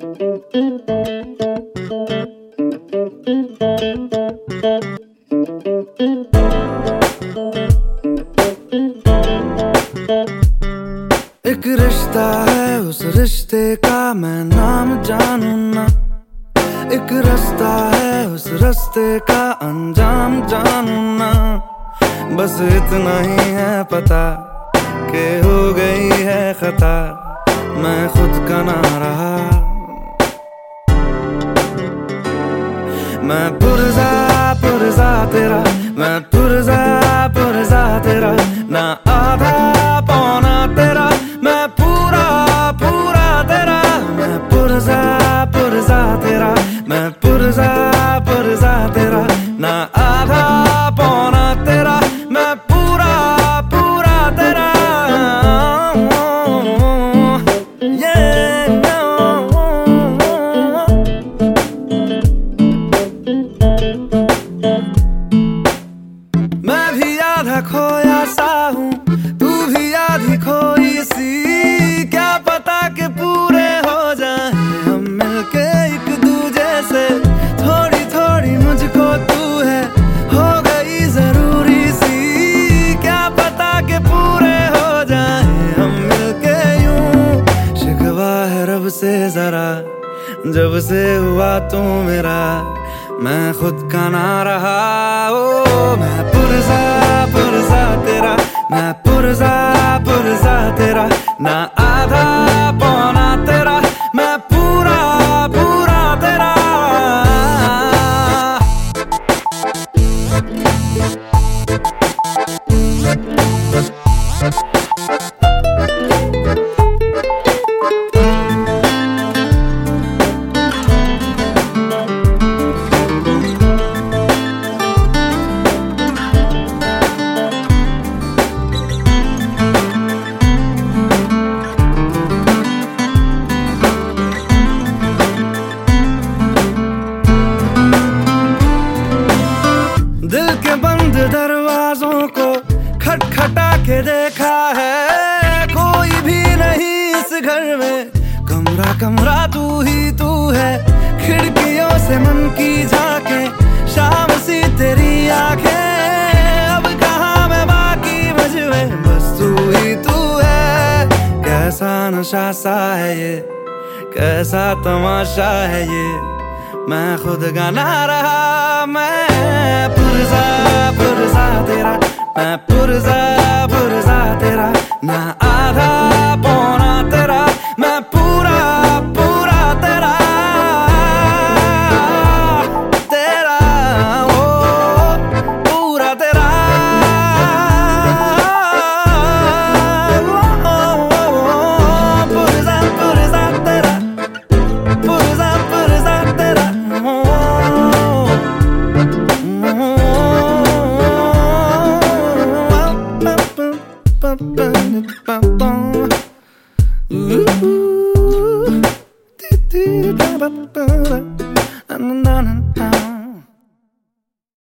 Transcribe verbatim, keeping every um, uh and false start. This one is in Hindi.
एक रिश्ता है, उस रिश्ते का मैं नाम जानू ना। एक रास्ता है, उस रास्ते का अंजाम जानू ना। बस इतना ही है पता कि हो गई है खता, मैं खुद का ना रहा। मैं पुरजा पुरजा तेरा, मैं पुरजा पुरजा तेरा, ना आधा पौना तेरा, मैं पूरा पूरा तेरा। मैं पुरजा पुरजा तेरा, मैं पुरजा पुरजा तेरा, ना आधा पौना तेरा, मैं पूरा पूरा तेरा। मैं भी आधा खोया सा हूँ, तू भी आधी खोई सी। क्या पता कि पूरे हो जाए हम मिलके एक दूजे से। थोड़ी थोड़ी मुझको तू है हो गई जरूरी सी। क्या पता कि पूरे हो जाए हम मिलके यूं। शिकवा है रब से जरा, जब से हुआ तू मेरा, मैं खुद का ना रहा। ओ मैं पुरजा पुरजा तेरा, मैं पुरजा पुरजा तेरा, ना आधा पौना तेरा, मैं पूरा पूरा तेरा। दिल के बंद दरवाजों को खटखटा के देखा है, कोई भी नहीं इस घर में। कमरा कमरा तू ही तू है, खिड़कियों से मन की झांके, शाम सी तेरी आंखें। अब कहाँ मैं बाकी मुझमें, बस तू ही तू है। कैसा नशा सा है ये, कैसा तमाशा है ये, मैं खुद का ना रहा। मैं पुरजा पुरजा तेरा, मैं पुरजा पुरजा तेरा, ना आधा पौना तेरा, मैं पूरा पूरा तेरा। तेरा ओ पूरा तेरा। पुरजा पुरजा तेरा, पुरजा पुरजा तेरा। Ooh,